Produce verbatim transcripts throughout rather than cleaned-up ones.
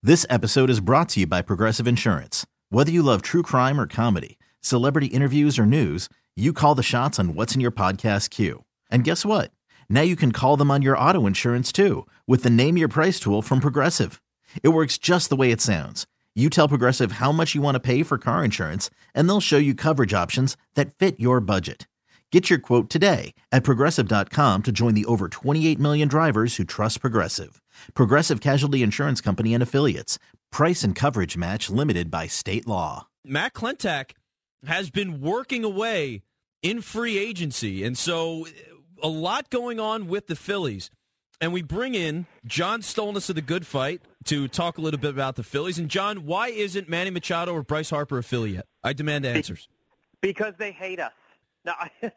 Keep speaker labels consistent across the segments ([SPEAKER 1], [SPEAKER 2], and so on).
[SPEAKER 1] This episode is brought to you by Progressive Insurance. Whether you love true crime or comedy, celebrity interviews or news, you call the shots on what's in your podcast queue. And guess what? Now you can call them on your auto insurance too with the Name Your Price tool from Progressive. It works just the way it sounds. You tell Progressive how much you want to pay for car insurance, and they'll show you coverage options that fit your budget. Get your quote today at Progressive dot com to join the over twenty-eight million drivers who trust Progressive. Progressive Casualty Insurance Company and Affiliates. Price and coverage match limited by state law.
[SPEAKER 2] Matt Klentak has been working away in free agency, and so a lot going on with the Phillies. And we bring in John Stolnis of The Good Fight to talk a little bit about the Phillies. And, John, why isn't Manny Machado or Bryce Harper a Philly yet? I demand answers.
[SPEAKER 3] Because they hate us. No.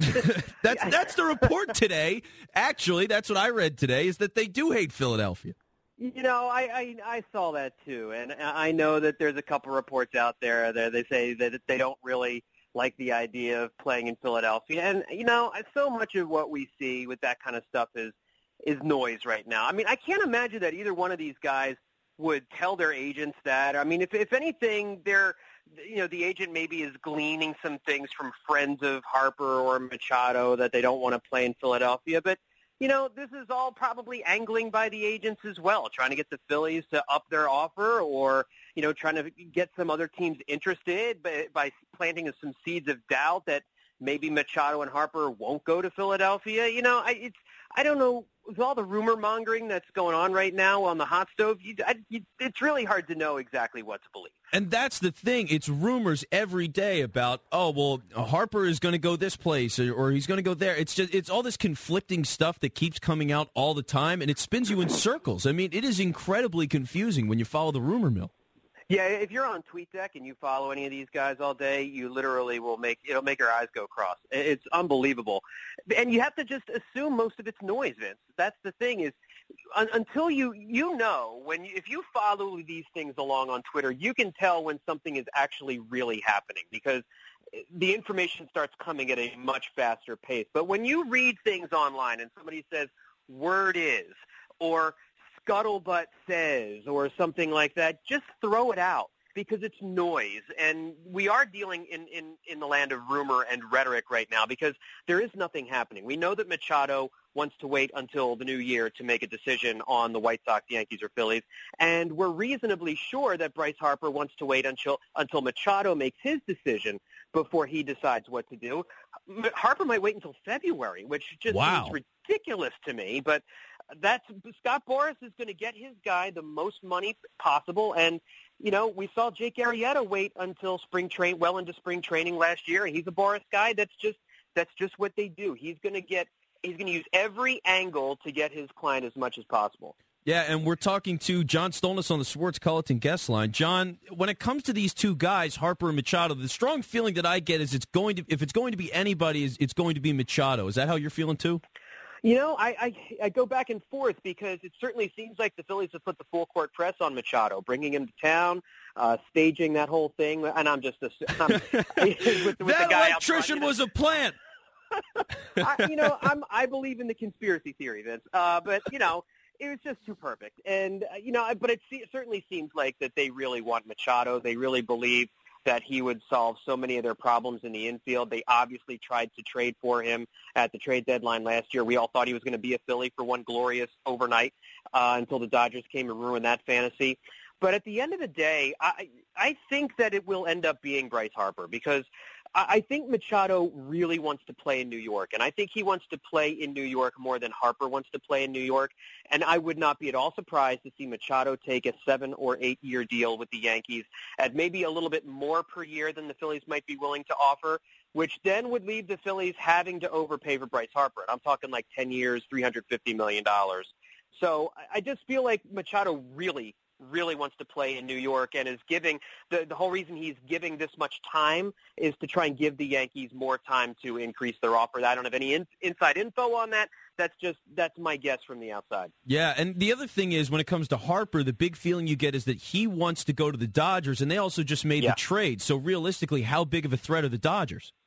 [SPEAKER 2] that's that's the report today. Actually, that's what I read today, is that they do hate Philadelphia.
[SPEAKER 3] You know, I, I, I saw that too. And I know that there's a couple reports out there that they say that they don't really like the idea of playing in Philadelphia. And, you know, so much of what we see with that kind of stuff is is noise right now. I mean, I can't imagine that either one of these guys would tell their agents that. I mean, if if anything, they're, you know, the agent maybe is gleaning some things from friends of Harper or Machado that they don't want to play in Philadelphia. But, you know, this is all probably angling by the agents as well, trying to get the Phillies to up their offer or, you know, trying to get some other teams interested by, by planting some seeds of doubt that maybe Machado and Harper won't go to Philadelphia. You know, I, it's I don't know. With all the rumor mongering that's going on right now on the hot stove, you, I, you, it's really hard to know exactly what to believe.
[SPEAKER 2] And that's the thing. It's rumors every day about, oh, well, Harper is going to go this place or, or he's going to go there. It's just it's all this conflicting stuff that keeps coming out all the time, and it spins you in circles. I mean, it is incredibly confusing when you follow the rumor mill.
[SPEAKER 3] Yeah, if you're on TweetDeck and you follow any of these guys all day, you literally will make it'll make your eyes go cross. It's unbelievable, and you have to just assume most of it's noise, Vince. That's the thing is, un- until you you know when you, if you follow these things along on Twitter, you can tell when something is actually really happening because the information starts coming at a much faster pace. But when you read things online and somebody says "word is" or scuttlebutt says or something like that, just throw it out because it's noise. And we are dealing in, in, in the land of rumor and rhetoric right now because there is nothing happening. We know that Machado wants to wait until the new year to make a decision on the White Sox, Yankees, or Phillies. And we're reasonably sure that Bryce Harper wants to wait until, until Machado makes his decision before he decides what to do. Harper might wait until February, which just
[SPEAKER 2] wow.
[SPEAKER 3] seems ridiculous to me. But that's Scott Boras is going to get his guy the most money possible. And, you know, we saw Jake Arrieta wait until spring train, well into spring training last year. And he's a Boras guy. That's just that's just what they do. He's going to get he's going to use every angle to get his client as much as possible.
[SPEAKER 2] Yeah, and we're talking to John Stolnis on the Sports Culleton guest line. John, when it comes to these two guys, Harper and Machado, the strong feeling that I get is it's going to if it's going to be anybody, is it's going to be Machado. Is that how you're feeling too?
[SPEAKER 3] You know, I, I I go back and forth because it certainly seems like the Phillies have put the full court press on Machado, bringing him to town, uh, staging that whole thing. And I'm just a, I'm, with, with
[SPEAKER 2] that
[SPEAKER 3] the guy
[SPEAKER 2] electrician
[SPEAKER 3] front, you know.
[SPEAKER 2] was a plant.
[SPEAKER 3] I, you know, I'm I believe in the conspiracy theory, Vince. Uh, but you know, it was just too perfect. And uh, you know, but it, it certainly seems like that they really want Machado. They really believe that he would solve so many of their problems in the infield. They obviously tried to trade for him at the trade deadline last year. We all thought he was going to be a Philly for one glorious overnight uh, until the Dodgers came and ruined that fantasy. But at the end of the day, I I think that it will end up being Bryce Harper because I think Machado really wants to play in New York, and I think he wants to play in New York more than Harper wants to play in New York. And I would not be at all surprised to see Machado take a seven- or eight-year deal with the Yankees at maybe a little bit more per year than the Phillies might be willing to offer, which then would leave the Phillies having to overpay for Bryce Harper. And I'm talking like ten years, three hundred fifty million dollars. So I just feel like Machado really really wants to play in New York and is giving the, the whole reason he's giving this much time is to try and give the Yankees more time to increase their offer. I don't have any in, inside info on that. That's just that's my guess from the outside.
[SPEAKER 2] Yeah, and the other thing is when it comes to Harper, the big feeling you get is that he wants to go to the Dodgers, and they also just made
[SPEAKER 3] yeah.
[SPEAKER 2] the trade. So realistically, how big of a threat are the Dodgers?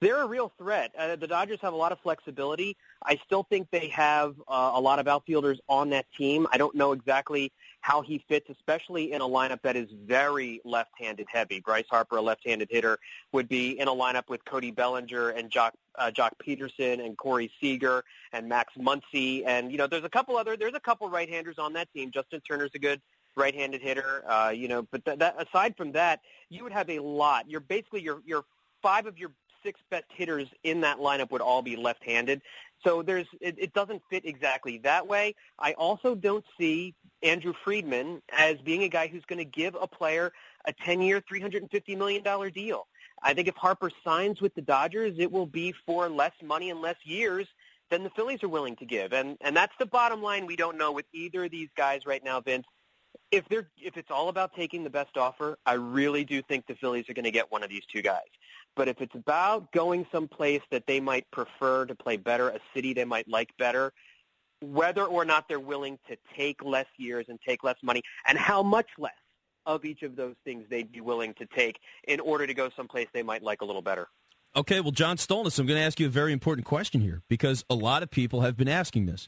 [SPEAKER 3] they're a real threat. Uh, the Dodgers have a lot of flexibility. I still think they have uh, a lot of outfielders on that team. I don't know exactly how he fits, especially in a lineup that is very left-handed heavy. Bryce Harper, a left-handed hitter, would be in a lineup with Cody Bellinger and Jock, uh, Jock Peterson and Corey Seager and Max Muncy. And, you know, there's a couple other, there's a couple right-handers on that team. Justin Turner's a good right-handed hitter, uh, you know, but th- that, aside from that, you would have a lot. You're basically, your, your five of your six best hitters in that lineup would all be left-handed. So there's it, it doesn't fit exactly that way. I also don't see Andrew Friedman as being a guy who's going to give a player a ten-year, three hundred fifty million dollars deal. I think if Harper signs with the Dodgers, it will be for less money and less years than the Phillies are willing to give. And and that's the bottom line we don't know with either of these guys right now, Vince. If they're if it's all about taking the best offer, I really do think the Phillies are going to get one of these two guys. But if it's about going someplace that they might prefer to play better, a city they might like better, whether or not they're willing to take less years and take less money, and how much less of each of those things they'd be willing to take in order to go someplace they might like a little better.
[SPEAKER 2] Okay, well, John Stolnis, I'm going to ask you a very important question here because a lot of people have been asking this.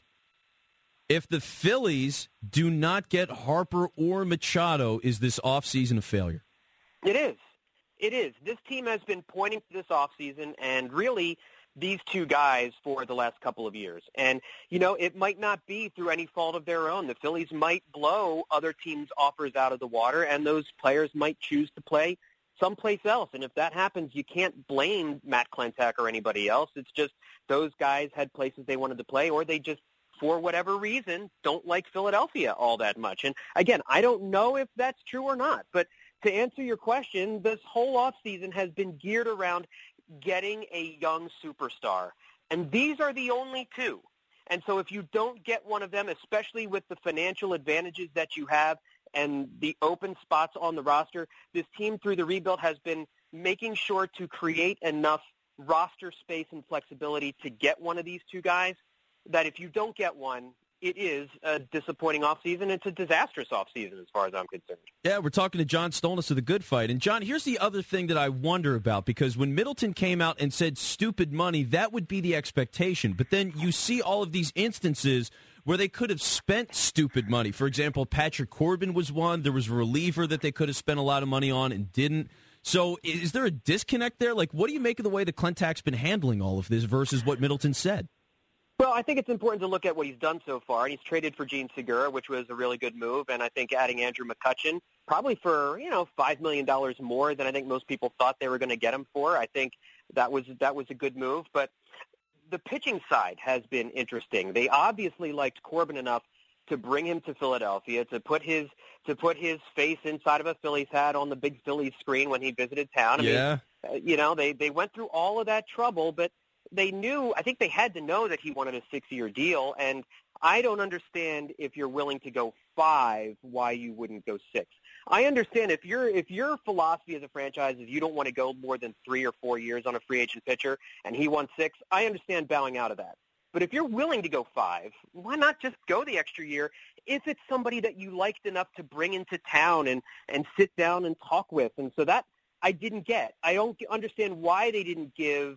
[SPEAKER 2] If the Phillies do not get Harper or Machado, is this offseason a failure?
[SPEAKER 3] It is. It is. This team has been pointing to this offseason and really these two guys for the last couple of years. And, you know, it might not be through any fault of their own. The Phillies might blow other teams' offers out of the water, and those players might choose to play someplace else. And if that happens, you can't blame Matt Klentak or anybody else. It's just those guys had places they wanted to play, or they just, for whatever reason, don't like Philadelphia all that much. And, again, I don't know if that's true or not, but to answer your question, this whole offseason has been geared around getting a young superstar. And these are the only two. And so if you don't get one of them, especially with the financial advantages that you have and the open spots on the roster, this team through the rebuild has been making sure to create enough roster space and flexibility to get one of these two guys that if you don't get one, it is a disappointing offseason. It's a disastrous offseason as far as I'm concerned.
[SPEAKER 2] Yeah, we're talking to John Stolnis of The Good Fight. And, John, here's the other thing that I wonder about, because when Middleton came out and said stupid money, that would be the expectation. But then you see all of these instances where they could have spent stupid money. For example, Patrick Corbin was one. There was a reliever that they could have spent a lot of money on and didn't. So is there a disconnect there? Like, what do you make of the way that Klentak's been handling all of this versus what Middleton said?
[SPEAKER 3] Well, I think it's important to look at what he's done so far. And he's traded for Gene Segura, which was a really good move. And I think adding Andrew McCutchen, probably for, you know, five million dollars more than I think most people thought they were going to get him for. I think that was that was a good move. But the pitching side has been interesting. They obviously liked Corbin enough to bring him to Philadelphia, to put his to put his face inside of a Phillies hat on the big Phillies screen when he visited town. I
[SPEAKER 2] yeah.
[SPEAKER 3] mean, you know, they, they went through all of that trouble, but they knew, I think they had to know that he wanted a six-year deal, and I don't understand if you're willing to go five, why you wouldn't go six. I understand if your if your philosophy as a franchise is you don't want to go more than three or four years on a free agent pitcher, and he won six, I understand bowing out of that. But if you're willing to go five, why not just go the extra year if it's somebody that you liked enough to bring into town and, and sit down and talk with? And so that I didn't get. I don't understand why they didn't give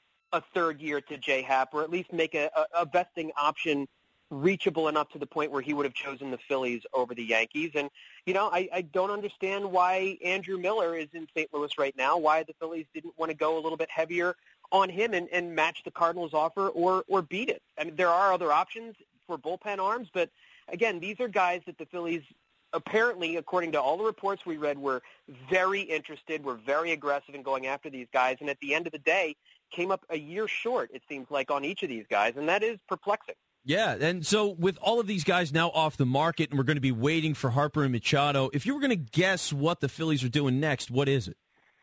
[SPEAKER 3] a third year to J Happ, or at least make a, a, a vesting option reachable enough to the point where he would have chosen the Phillies over the Yankees. And, you know, I, I don't understand why Andrew Miller is in Saint Louis right now, why the Phillies didn't want to go a little bit heavier on him and, and match the Cardinals' offer or, or beat it. I mean, there are other options for bullpen arms, but, again, these are guys that the Phillies apparently, according to all the reports we read, were very interested, were very aggressive in going after these guys, and at the end of the day, came up a year short, it seems like, on each of these guys, and that is perplexing.
[SPEAKER 2] Yeah, and so with all of these guys now off the market, and we're going to be waiting for Harper and Machado, if you were going to guess what the Phillies are doing next, what is it?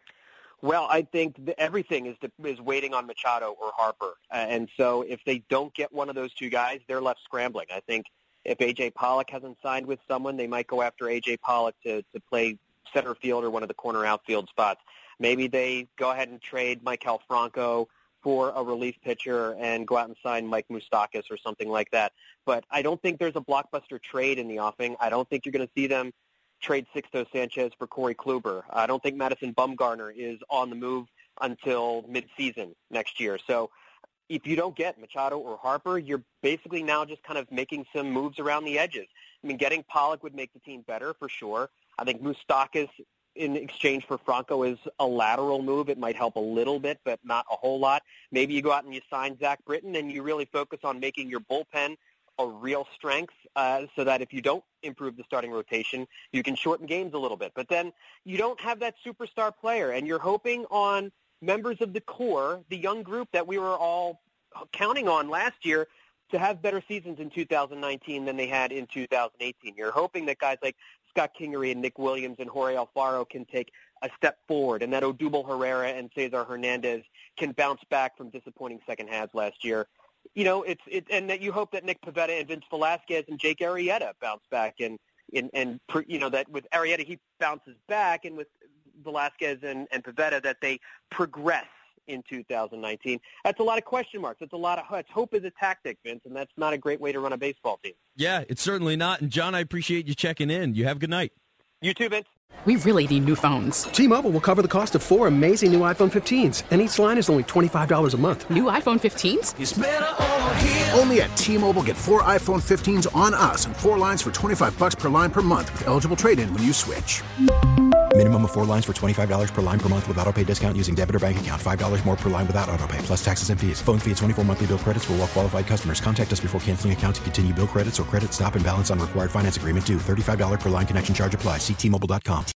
[SPEAKER 3] Well, I think the, everything is the, is waiting on Machado or Harper, uh, and so if they don't get one of those two guys, they're left scrambling. I think if A J. Pollock hasn't signed with someone, they might go after A J. Pollock to, to play center field or one of the corner outfield spots. Maybe they go ahead and trade Maikel Franco for a relief pitcher and go out and sign Mike Moustakas or something like that. But I don't think there's a blockbuster trade in the offing. I don't think you're going to see them trade Sixto Sanchez for Corey Kluber. I don't think Madison Bumgarner is on the move until mid-season next year. So if you don't get Machado or Harper, you're basically now just kind of making some moves around the edges. I mean, getting Pollock would make the team better for sure. I think Moustakas in exchange for Franco is a lateral move. It might help a little bit, but not a whole lot. Maybe you go out and you sign Zach Britton and you really focus on making your bullpen a real strength uh, so that if you don't improve the starting rotation, you can shorten games a little bit. But then you don't have that superstar player, and you're hoping on members of the core, the young group that we were all counting on last year, to have better seasons in two thousand nineteen than they had in two thousand eighteen. You're hoping that guys like Scott Kingery and Nick Williams and Jorge Alfaro can take a step forward, and that Odubel Herrera and Cesar Hernandez can bounce back from disappointing second halves last year. You know, it's it, and that you hope that Nick Pivetta and Vince Velasquez and Jake Arrieta bounce back, and and, and you know that with Arrieta he bounces back, and with Velasquez and, and Pivetta that they progress in two thousand nineteen. That's a lot of question marks. That's a lot of that's hope is a tactic, Vince, and that's not a great way to run a baseball team.
[SPEAKER 2] Yeah, it's certainly not. And John, I appreciate you checking in. You have a good night.
[SPEAKER 3] You too, Vince.
[SPEAKER 4] We really need new phones.
[SPEAKER 5] T-Mobile will cover the cost of four amazing new iPhone fifteens, and each line is only twenty-five dollars a month.
[SPEAKER 4] New iPhone fifteens?
[SPEAKER 6] It's better over here. Only at T-Mobile, get four iPhone fifteens on us and four lines for twenty-five dollars per line per month with eligible trade-in when you switch.
[SPEAKER 7] Minimum of four lines for twenty-five dollars per line per month with autopay discount using debit or bank account. five dollars more per line without autopay, plus taxes and fees. Phone fee at twenty-four monthly bill credits for well-qualified customers. Contact us before canceling account to continue bill credits or credit stop and balance on required finance agreement due. thirty-five dollars per line connection charge applies. See T Mobile dot com.